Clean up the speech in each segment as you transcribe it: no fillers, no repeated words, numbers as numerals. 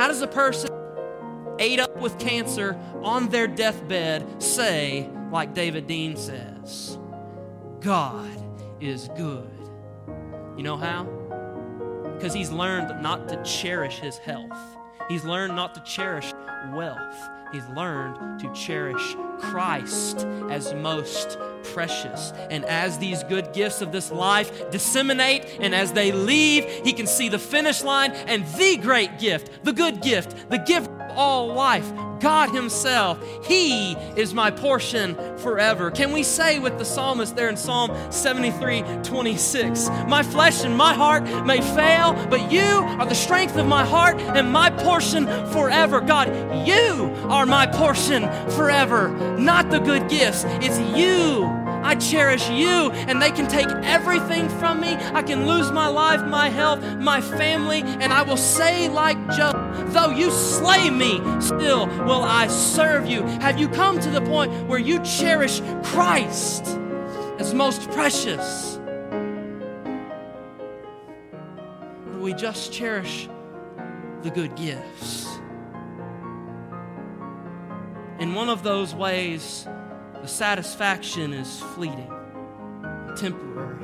How does a person ate up with cancer on their deathbed say, like David Dean says, God is good? You know how? Because he's learned not to cherish his health. He's learned not to cherish wealth. He's learned to cherish Christ as most precious. And as these good gifts of this life disseminate, and as they leave, he can see the finish line and the great gift, the good gift, the gift of all life, God himself. He is my portion forever. Can we say with the psalmist there in Psalm 73:26, my flesh and my heart may fail, but you are the strength of my heart and my portion forever. God, you are my portion forever, not the good gifts. It's you. I cherish you, and they can take everything from me. I can lose my life, my health, my family, and I will say like Job, though you slay me, still will I serve you. Have you come to the point where you cherish Christ as most precious? Or do we just cherish the good gifts? In one of those ways, the satisfaction is fleeting, temporary.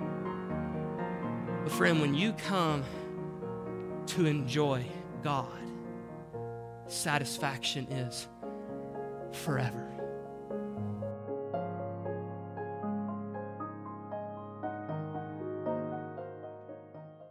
But friend, when you come to enjoy God, satisfaction is forever.